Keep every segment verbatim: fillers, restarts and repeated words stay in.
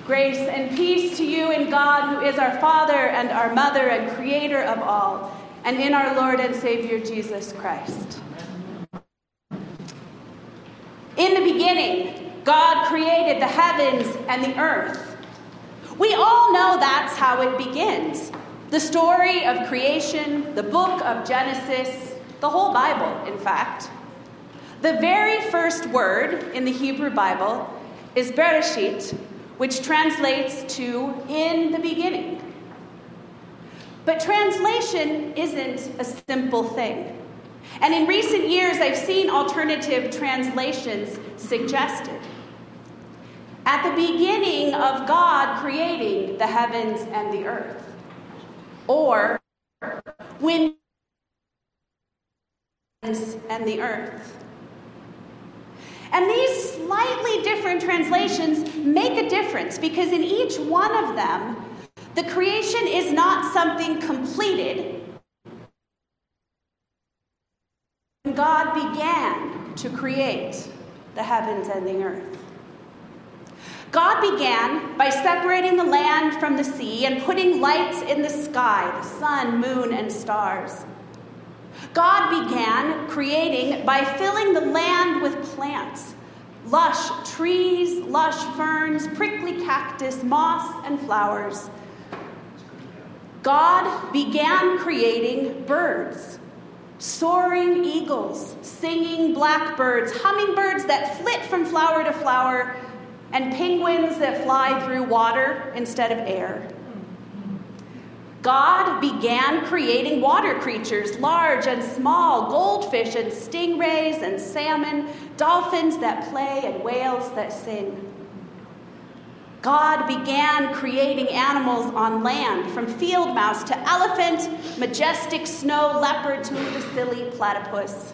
Grace and peace to you in God, who is our Father and our Mother and Creator of all, and in our Lord and Savior Jesus Christ. In the beginning, God created the heavens and the earth. We all know that's how it begins. The story of creation, the book of Genesis, the whole Bible, in fact. The very first word in the Hebrew Bible is Bereshit, which translates to in the beginning. But translation isn't a simple thing. And in recent years, I've seen alternative translations suggested. At the beginning of God creating the heavens and the earth. Or when and the earth. And these slightly different translations make a difference because in each one of them, the creation is not something completed. God began to create the heavens and the earth. God began by separating the land from the sea and putting lights in the sky, the sun, moon, and stars. God began creating by filling the land with plants, lush trees, lush ferns, prickly cactus, moss, and flowers. God began creating birds, soaring eagles, singing blackbirds, hummingbirds that flit from flower to flower, and penguins that fly through water instead of air. God began creating water creatures, large and small, goldfish and stingrays and salmon, dolphins that play and whales that sing. God began creating animals on land, from field mouse to elephant, majestic snow leopard to the silly platypus.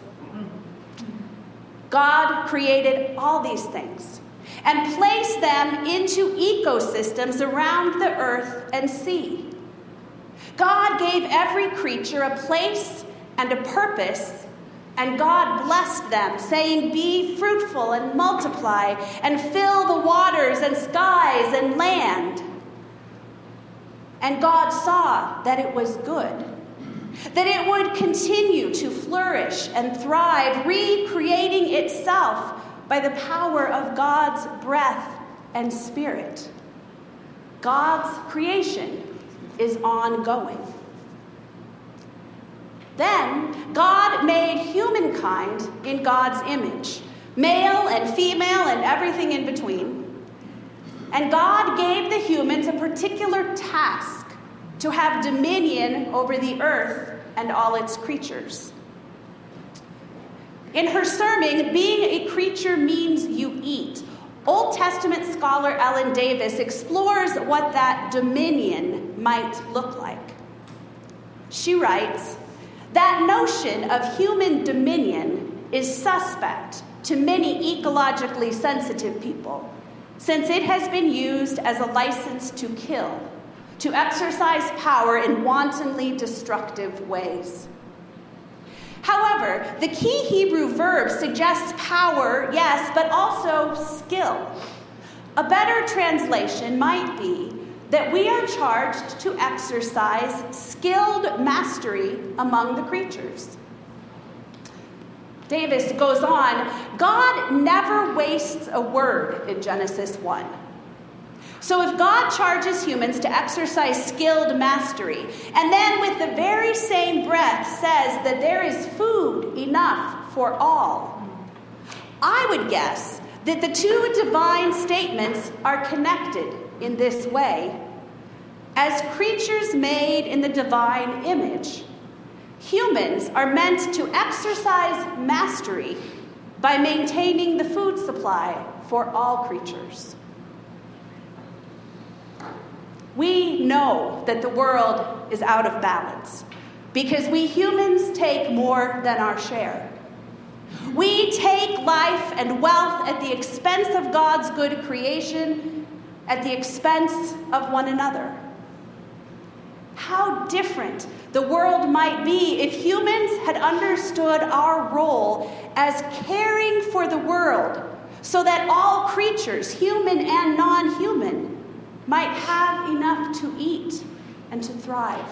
God created all these things and placed them into ecosystems around the earth and sea. God gave every creature a place and a purpose, and God blessed them, saying, "Be fruitful and multiply, and fill the waters and skies and land." And God saw that it was good, that it would continue to flourish and thrive, recreating itself by the power of God's breath and spirit. God's creation is ongoing. Then God made humankind in God's image, male and female and everything in between. And God gave the humans a particular task to have dominion over the earth and all its creatures. In her sermon, "Being a Creature Means You Eat," Old Testament scholar Ellen Davis explores what that dominion might look like. She writes, "That notion of human dominion is suspect to many ecologically sensitive people, since it has been used as a license to kill, to exercise power in wantonly destructive ways." However, the key Hebrew verb suggests power, yes, but also skill. A better translation might be that we are charged to exercise skilled mastery among the creatures. Davis goes on, God never wastes a word in Genesis one. So if God charges humans to exercise skilled mastery, and then with the very same breath says that there is food enough for all, I would guess that the two divine statements are connected in this way. As creatures made in the divine image, humans are meant to exercise mastery by maintaining the food supply for all creatures. We know that the world is out of balance because we humans take more than our share. We take life and wealth at the expense of God's good creation, at the expense of one another. How different the world might be if humans had understood our role as caring for the world so that all creatures, human and non-human, might have enough to eat and to thrive.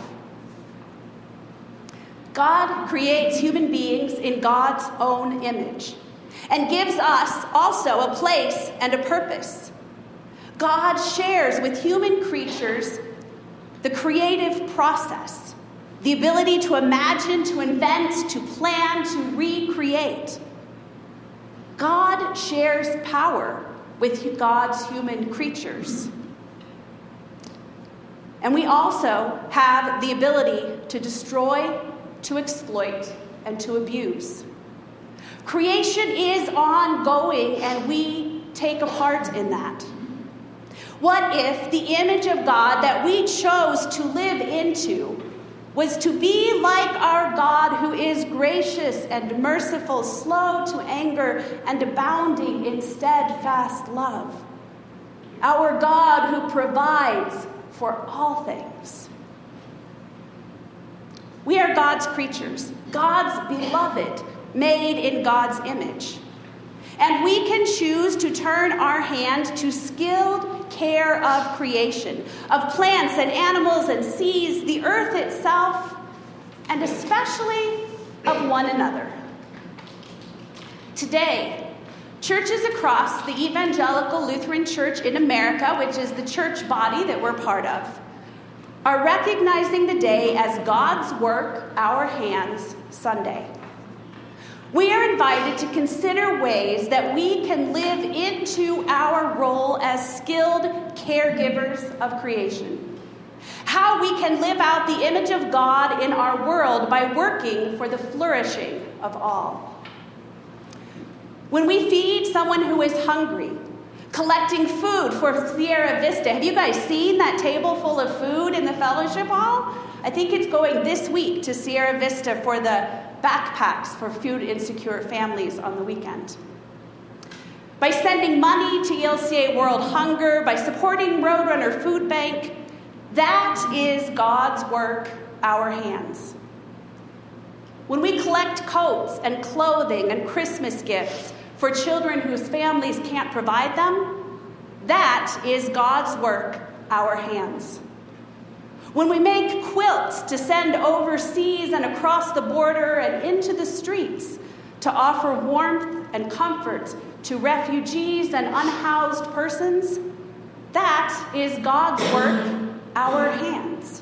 God creates human beings in God's own image and gives us also a place and a purpose. God shares with human creatures the creative process, the ability to imagine, to invent, to plan, to recreate. God shares power with God's human creatures. And we also have the ability to destroy, to exploit, and to abuse. Creation is ongoing, and we take a part in that. What if the image of God that we chose to live into was to be like our God, who is gracious and merciful, slow to anger, and abounding in steadfast love? Our God who provides for all things. We are God's creatures, God's beloved, made in God's image. And we can choose to turn our hand to skilled care of creation, of plants and animals and seas, the earth itself, and especially of one another. Today, churches across the Evangelical Lutheran Church in America, which is the church body that we're part of, are recognizing the day as God's Work, Our Hands Sunday. We are invited to consider ways that we can live into our role as skilled caregivers of creation. How we can live out the image of God in our world by working for the flourishing of all. When we feed someone who is hungry, collecting food for Sierra Vista. Have you guys seen that table full of food in the fellowship hall? I think it's going this week to Sierra Vista for the backpacks for food insecure families on the weekend. By sending money to E L C A World Hunger, by supporting Roadrunner Food Bank, that is God's work, our hands. When we collect coats and clothing and Christmas gifts for children whose families can't provide them, that is God's work, our hands. When we make quilts to send overseas and across the border and into the streets to offer warmth and comfort to refugees and unhoused persons, that is God's work, our hands.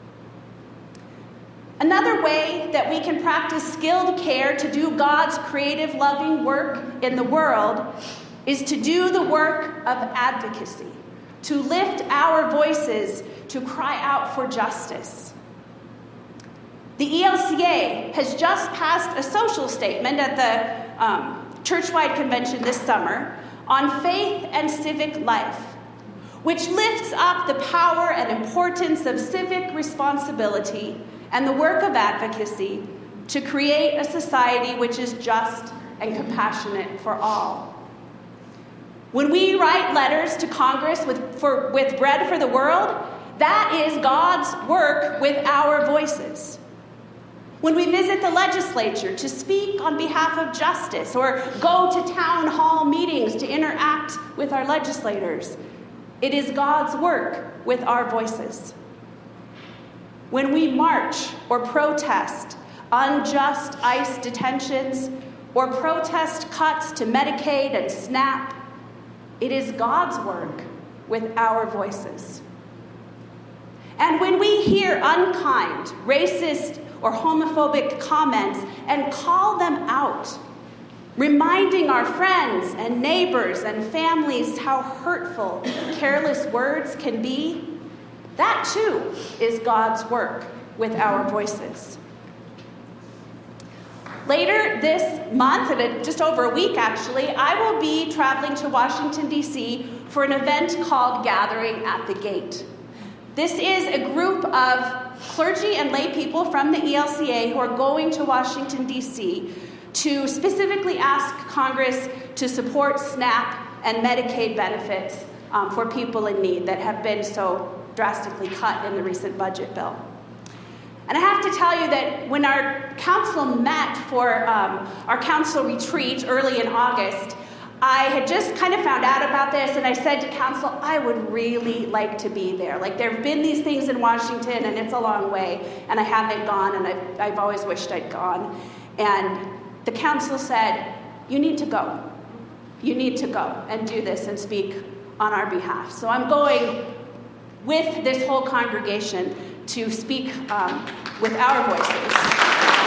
Another way that we can practice skilled care to do God's creative, loving work in the world is to do the work of advocacy, to lift our voices, to cry out for justice. The E L C A has just passed a social statement at the um, churchwide convention this summer on faith and civic life, which lifts up the power and importance of civic responsibility and the work of advocacy to create a society which is just and compassionate for all. When we write letters to Congress with, for, with Bread for the World, that is God's work with our voices. When we visit the legislature to speak on behalf of justice or go to town hall meetings to interact with our legislators, it is God's work with our voices. When we march or protest unjust ICE detentions or protest cuts to Medicaid and SNAP, it is God's work with our voices. And when we hear unkind, racist, or homophobic comments and call them out, reminding our friends and neighbors and families how hurtful careless words can be, that too is God's work with our voices. Later this month, and just over a week actually, I will be traveling to Washington, D C for an event called Gathering at the Gate. This is a group of clergy and lay people from the E L C A who are going to Washington, D C to specifically ask Congress to support SNAP and Medicaid benefits um, for people in need that have been so drastically cut in the recent budget bill. And I have to tell you that when our council met for um, our council retreat early in August, I had just kind of found out about this, and I said to council, I would really like to be there. Like, there have been these things in Washington, and it's a long way, and I haven't gone, and I've, I've always wished I'd gone. And the council said, you need to go. You need to go and do this and speak on our behalf. So I'm going with this whole congregation to speak um, with our voices.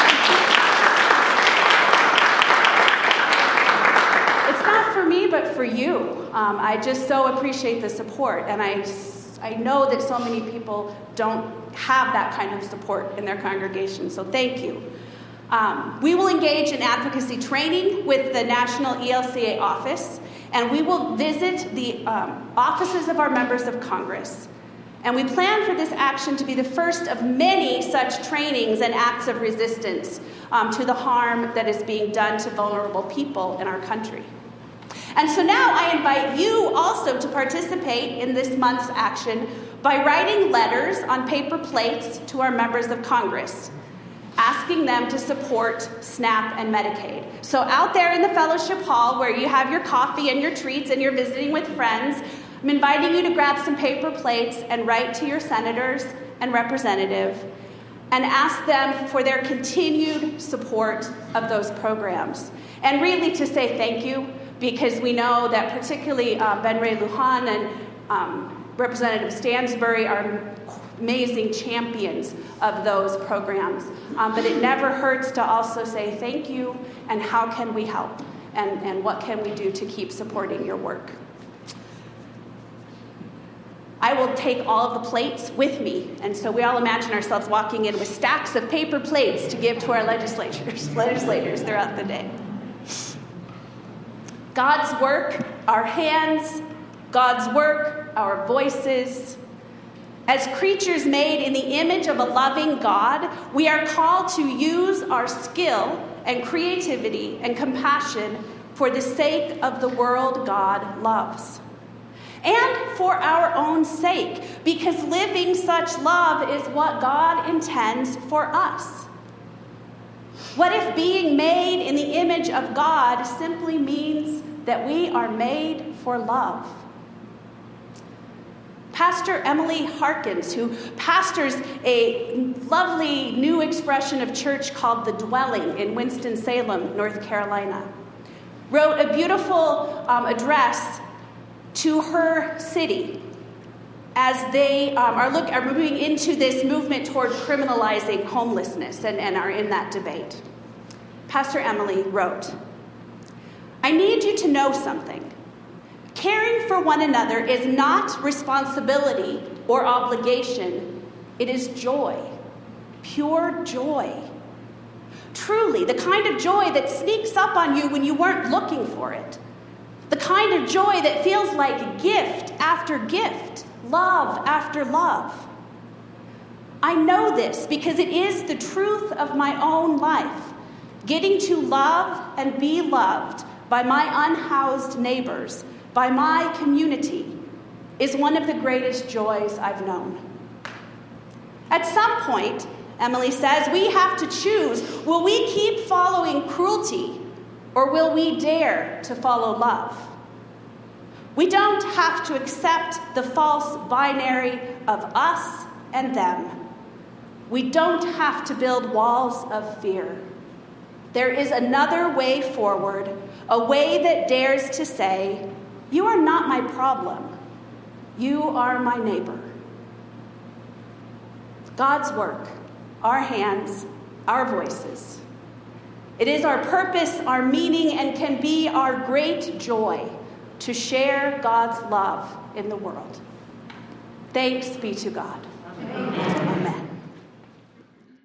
For me, but for you. Um, I just so appreciate the support, and I, I know that so many people don't have that kind of support in their congregation, so thank you. Um, we will engage in advocacy training with the National E L C A office, and we will visit the um, offices of our members of Congress. And we plan for this action to be the first of many such trainings and acts of resistance um, to the harm that is being done to vulnerable people in our country. And so now I invite you also to participate in this month's action by writing letters on paper plates to our members of Congress, asking them to support SNAP and Medicaid. So out there in the fellowship hall where you have your coffee and your treats and you're visiting with friends, I'm inviting you to grab some paper plates and write to your senators and representatives and ask them for their continued support of those programs. And really to say thank you, because we know that particularly uh, Ben Ray Lujan and um, Representative Stansbury are amazing champions of those programs. Um, but it never hurts to also say thank you and how can we help and, and what can we do to keep supporting your work. I will take all of the plates with me, and so we all imagine ourselves walking in with stacks of paper plates to give to our legislators, legislators throughout the day. God's work, our hands, God's work, our voices. As creatures made in the image of a loving God, we are called to use our skill and creativity and compassion for the sake of the world God loves. And for our own sake, because living such love is what God intends for us. What if being made in the image of God simply means that we are made for love? Pastor Emily Harkins, who pastors a lovely new expression of church called The Dwelling in Winston-Salem, North Carolina, wrote a beautiful um, address to her city as they um, are, look, are moving into this movement toward criminalizing homelessness and, and are in that debate. Pastor Emily wrote, I need you to know something. Caring for one another is not responsibility or obligation. It is joy, pure joy. Truly, the kind of joy that sneaks up on you when you weren't looking for it. The kind of joy that feels like gift after gift, love after love. I know this because it is the truth of my own life. Getting to love and be loved by my unhoused neighbors, by my community, is one of the greatest joys I've known. At some point, Emily says, we have to choose. Will we keep following cruelty, or will we dare to follow love? We don't have to accept the false binary of us and them. We don't have to build walls of fear. There is another way forward, a way that dares to say, you are not my problem. You are my neighbor. God's work, our hands, our voices. It is our purpose, our meaning, and can be our great joy to share God's love in the world. Thanks be to God. Amen. Amen.